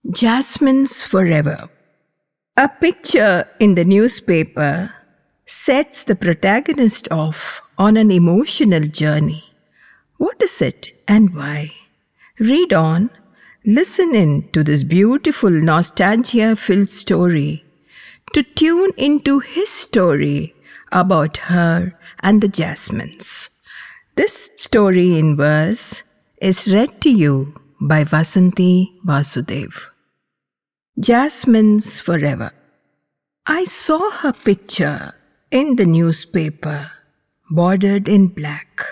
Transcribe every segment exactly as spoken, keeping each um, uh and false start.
Jasmines Forever. A picture in the newspaper sets the protagonist off on an emotional journey. What is it and why? Read on, listen in to this beautiful nostalgia-filled story, to tune into his story about her and the jasmines. This story in verse is read to you by Vasanthi Vasudev. Jasmines Forever. I saw her picture in the newspaper, bordered in black.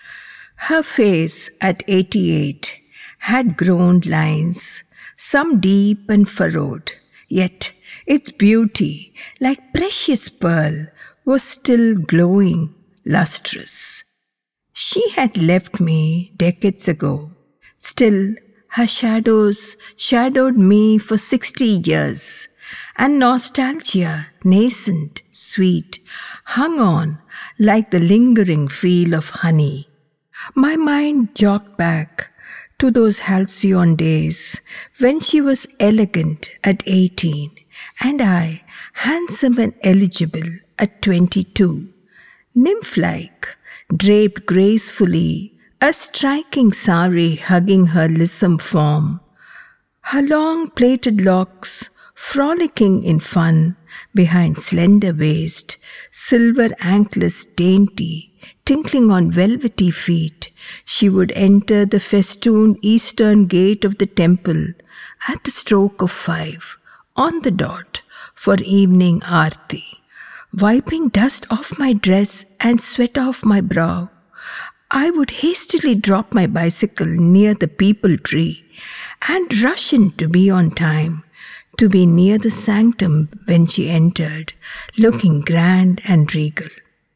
Her face at eighty-eight had grown lines, some deep and furrowed, yet its beauty, like precious pearl, was still glowing, lustrous. She had left me decades ago. Still, her shadows shadowed me for sixty years, and nostalgia, nascent, sweet, hung on like the lingering feel of honey. My mind jogged back to those halcyon days when she was elegant at eighteen, and I handsome and eligible at twenty-two, nymph-like, draped gracefully, a striking sari hugging her lissom form, her long plaited locks frolicking in fun behind slender waist, silver anklets dainty, tinkling on velvety feet. She would enter the festooned eastern gate of the temple at the stroke of five, on the dot, for evening aarti. Wiping dust off my dress and sweat off my brow, I would hastily drop my bicycle near the peepal tree and rush in to be on time, to be near the sanctum when she entered, looking grand and regal.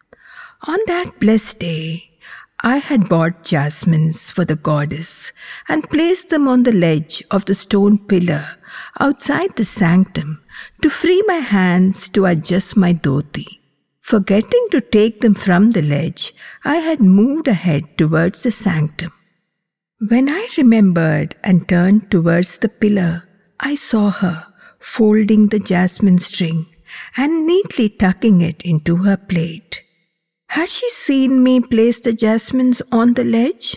On that blessed day, I had bought jasmines for the goddess and placed them on the ledge of the stone pillar outside the sanctum to free my hands to adjust my dhoti. Forgetting to take them from the ledge, I had moved ahead towards the sanctum. When I remembered and turned towards the pillar, I saw her folding the jasmine string and neatly tucking it into her plait. Had she seen me place the jasmines on the ledge?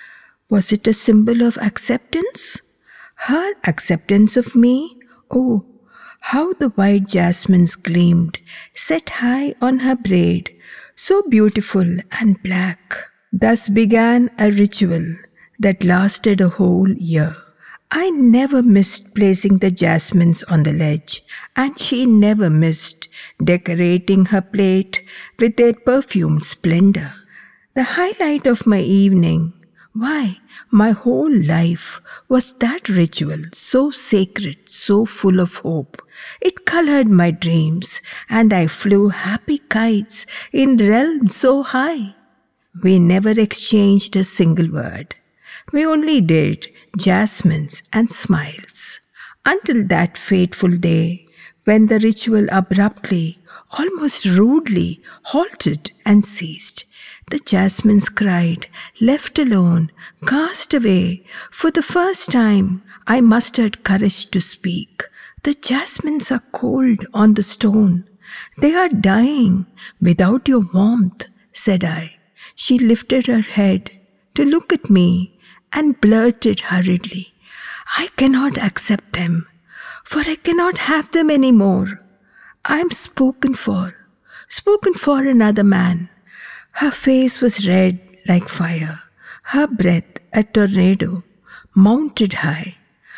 Was it a symbol of acceptance? Her acceptance of me? Oh, how the white jasmines gleamed, set high on her braid, so beautiful and black. Thus began a ritual that lasted a whole year. I never missed placing the jasmines on the ledge, and she never missed decorating her plate with their perfumed splendor. The highlight of my evening, why, my whole life, was that ritual, so sacred, so full of hope. It colored my dreams, and I flew happy kites in realms so high. We never exchanged a single word. We only did jasmines and smiles, until that fateful day when the ritual abruptly, almost rudely, halted and ceased. The jasmines cried, left alone, cast away. For the first time, I mustered courage to speak. The jasmines are cold on the stone. They are dying without your warmth, said I. She lifted her head to look at me and blurted hurriedly, I cannot accept them, for I cannot have them any more. I am spoken for, spoken for another man. Her face was red like fire, her breath a tornado, mounted high.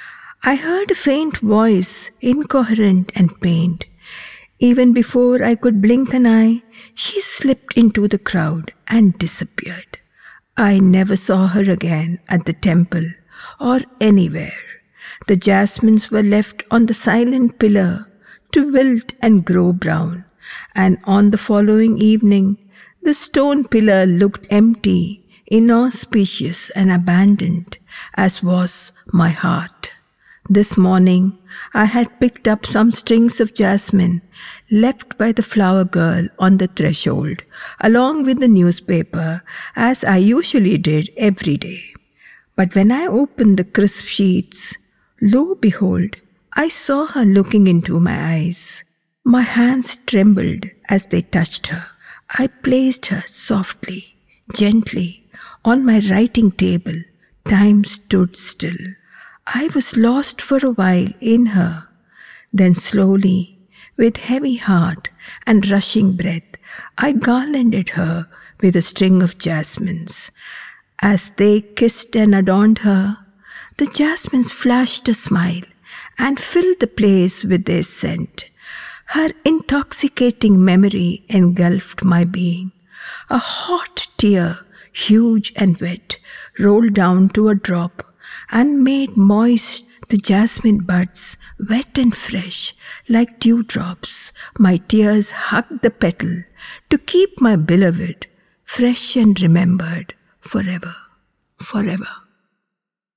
I heard a faint voice, incoherent and pained. Even before I could blink an eye, she slipped into the crowd and disappeared. I never saw her again at the temple or anywhere. The jasmines were left on the silent pillar to wilt and grow brown, and on the following evening, the stone pillar looked empty, inauspicious and abandoned, as was my heart. This morning, I had picked up some strings of jasmine left by the flower girl on the threshold, along with the newspaper, as I usually did every day. But when I opened the crisp sheets, Lo, behold, I saw her looking into my eyes. My hands trembled as they touched her. I placed her softly, gently, on my writing table. Time stood still. I was lost for a while in her. Then slowly, with heavy heart and rushing breath, I garlanded her with a string of jasmines. As they kissed and adorned her, the jasmines flashed a smile and filled the place with their scent. Her intoxicating memory engulfed my being. A hot tear, huge and wet, rolled down to a drop and made moist the jasmine buds, wet and fresh, like dewdrops. My tears hugged the petal to keep my beloved fresh and remembered forever, forever.